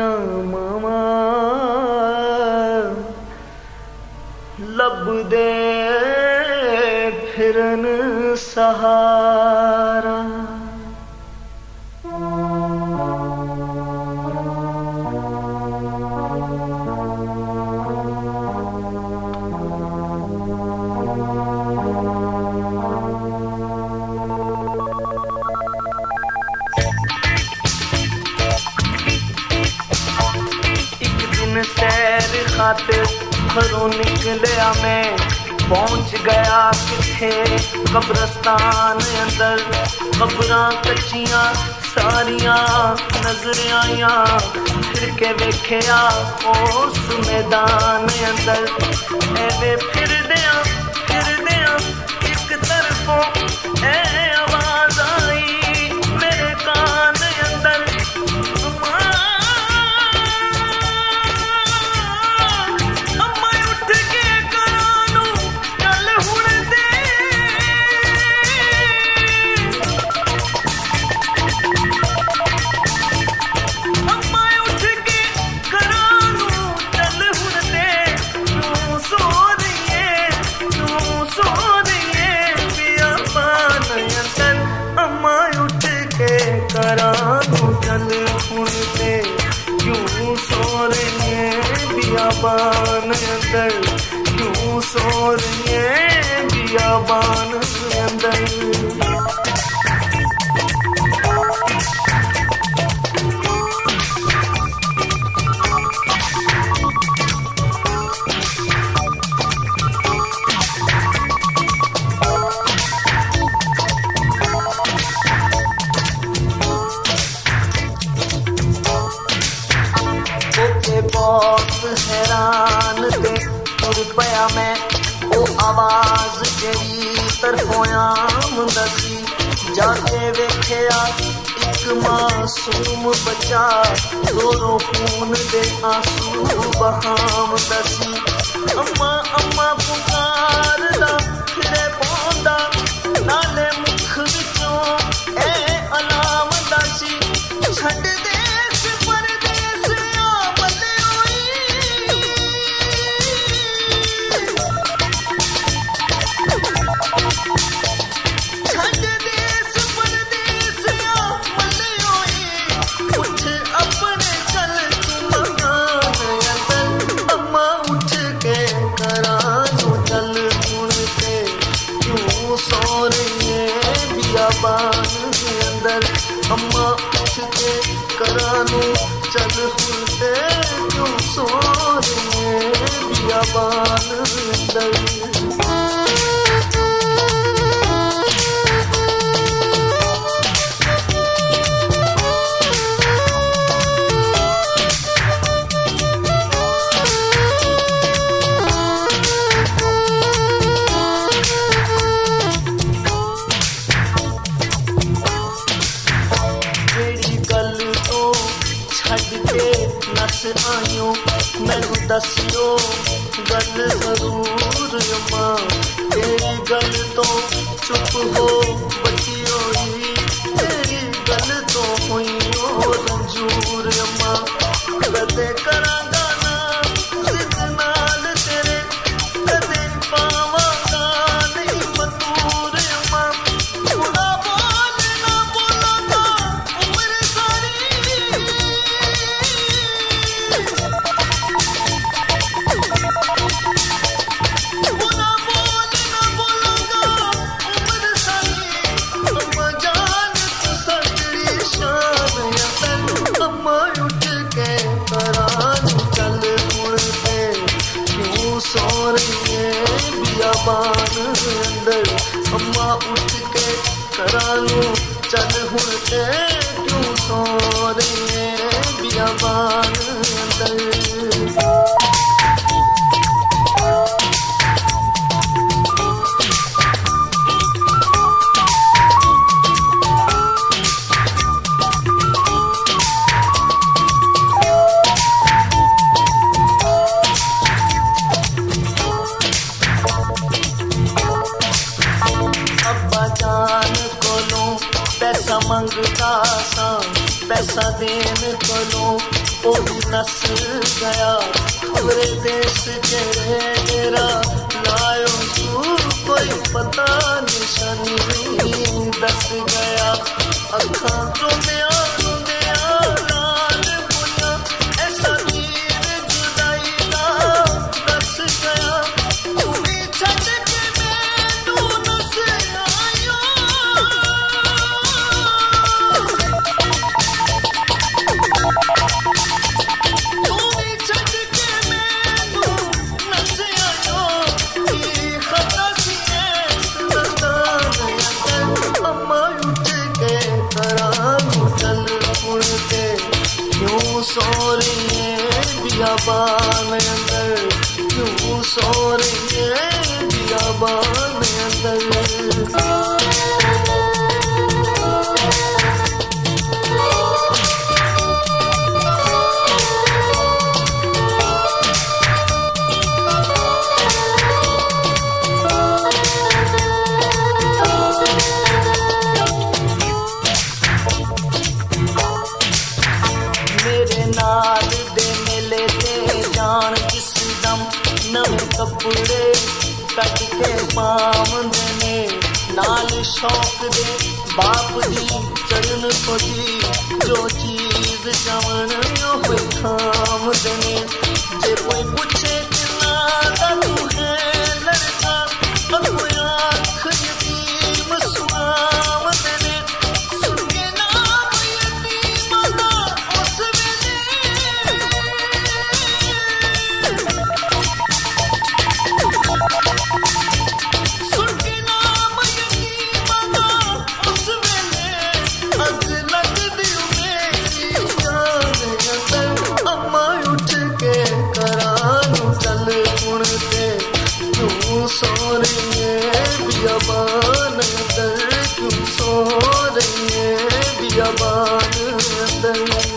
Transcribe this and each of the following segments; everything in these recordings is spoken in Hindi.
दियां मामा लभदे फिरन सहारा। सैर खातिर घरों निकलिया मैं पहुंच गया किथे कब्रस्तान अंदर। कब्रां कच्चियां सारियां नजर आइयां फिर के वेख्या उस मैदान अंदर। एवे फिरदियां एक तरफों ए आवाज आई मेरे कान अंदर। क्यों सो रही है बियाबान अंदर, क्यों सो रही है बियाबान अंदर। बहुत हैरान ते तुर पया मैं ओ आवाज जेड़ी तरफों आमदा सी। जाके वेख्या एक मासूम बच्चा दोनों खून दे आंसू बहामदा सी। अम्मा अम्मा पुकारदा फिरे पौंदा नाले मुख विचों ए अलामदा सी। छड़ दे अंदर। अम्मा उठ के करानू चल हुते क्यों सो रहे बियाबान अंदर। नस आयो मैनू दसियो गल जरूर अम्मा, तेरी गल तो चुप हो बची होई, तेरी गल तो हुई हो रंजूर अम्मा। कदे करांगा ना जिद नाल तेरे, कदे पावांगा नहीं मंजूर अम्मा। बुरा बोल ना बोलांगा उम्र सारी, बियाबान अंदर। अम्मा उठ के करानू चल हुण ते क्यों सो रही है बियाबान अंदर। पैसा मंगता सा पैसा देन कोलों वो भी नस गया खबरे देश चेहरे तेरा लायो तू कोई पता निशानी नहीं दस गया अखा रोंदे लाल बोलिया ऐसा तीर जुदाई दा दस गया तू भी छड़ के मैनू नस आयो तू भी छड़ के मैनू नस आयो की खता सी अम्मा उठ के करानू चल उड़ के क्यों सो रही है बियाबान अंदर क्यों सो रही है बियाबान अंदर मेरे नाल दे मेले ते जान किस दम नवे कपड़े कट के पावंदे ने नाल शौक दे बाप दी चरण खोजी जो चीज चावण ओह खामदे ने जे कोई पूछे कितना दा तू है लड़का कोई आँख यतीम सुहावदे ने सुन के नाम यतीम दा उस सो रही है बियाबान अंदर क्यों सो रही है बियाबान अंदर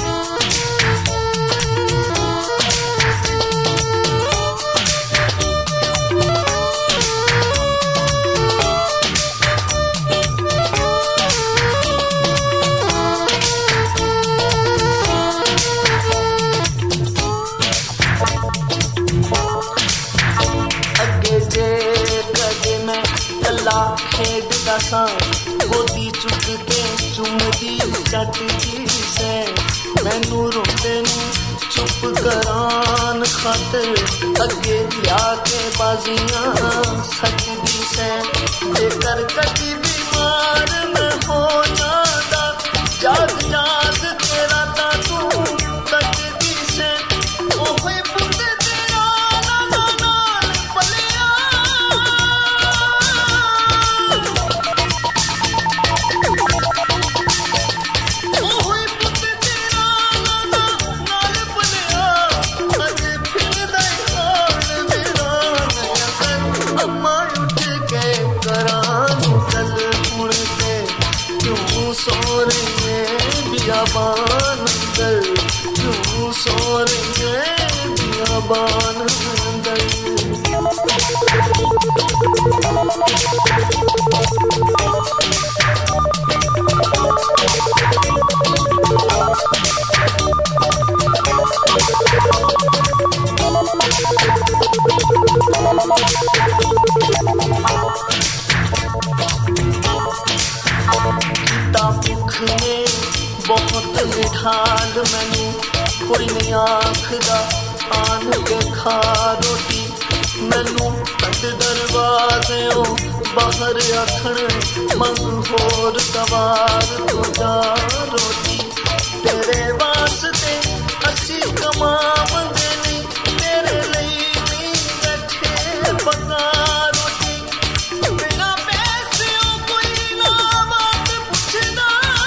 खेडदा सां गोदी चुक के चुमदी चटदी से मैनू रोंदे नू चुप करान खातर अगे लिया के बाजियां सटदी से जेकर कदी बीमार मैं हो जादा याद याद तेरा ता तू कटदी से ओहे पुत तेरा नाल पलिया सो रही है बियाबान अंदर क्यों सो रही है बियाबान अंदर भुख ने बहुत निठाल मैनू कोई नहीं आखदा आन के खा रोटी मैनू बंद दरवाजे बाहर आखण मंग होर दवार तो जा रोटी तेरे वास्ते असी कमावंदे नहीं तेरे लिए नहीं बैठे पका रोटी बिना पैसे कोई ना बात पूछदा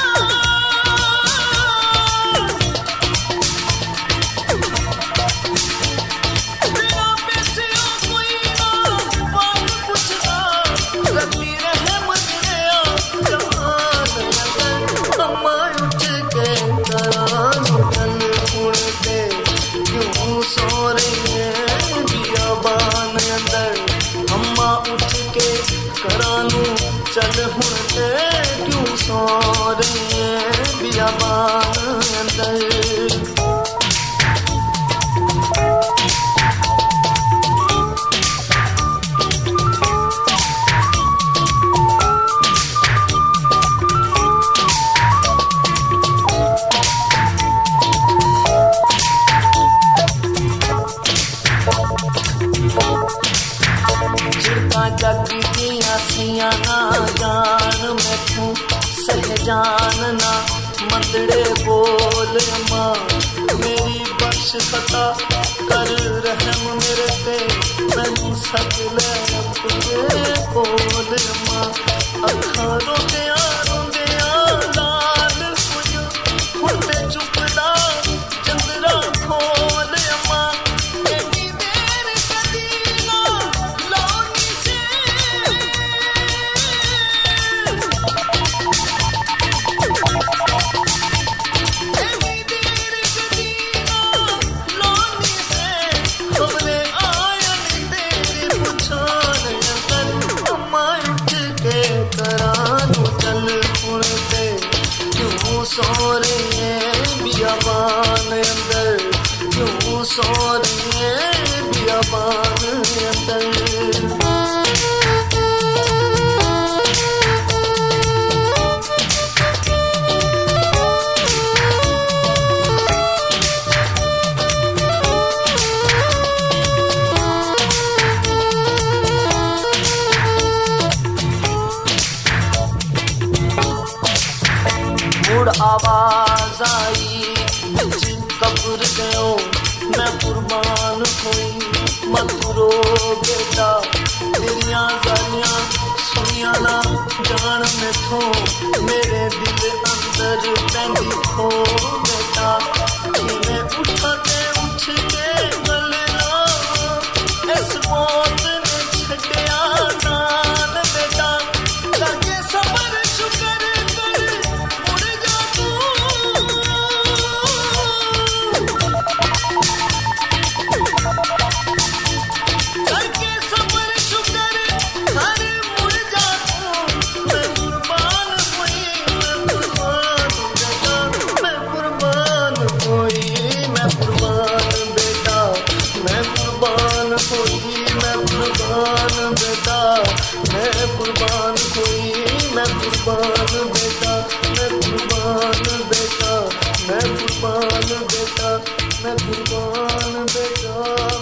बिना पैसे कोई ना बात पूछदा रब्बी रहम दिया जहान अम्मा उठ के करानू चल उड़ते क्यों सो रही है बियाबान अंदर अम्मा उठ के करानू चल उड़ते क्यों सो रही है बियाबान अंदर बोल अम्मा मेरी बख्श खता कर रहम मेरे ते मैनू सच ले अपने कोल अम्मा अखां रोंदियां रोंदियां लाल होइयां हुण ते चुपदा चंदरा खोल अम्मा एनी देर कदी ना लौनी से एनी देर कदी ना लौनी से खबरे आयन तेरी पुछान अंदर अम्मा उठ के करानू चल हुण ते क्यों सो रही है बियाबान अंदर क्यों सो रही है बियाबान अंदर मुड़ आवाज आई कब्र गयो मैं कुर्बान हुई मत रो बेटा तेरिया गालियां सुनिया ना जान मैथों मेरे दिल अंदर पैंदी खो बेटा मैं उठा ते उठ के गलना इस मौत ने छड्या नाल बेटा लगे सबर शुक्र बेटा मैं कुर्बान हुई मैं कुर्बान बेटा मैं कुर्बान बेटा मैं कुर्बान बेटा मैं कुर्बान बेटा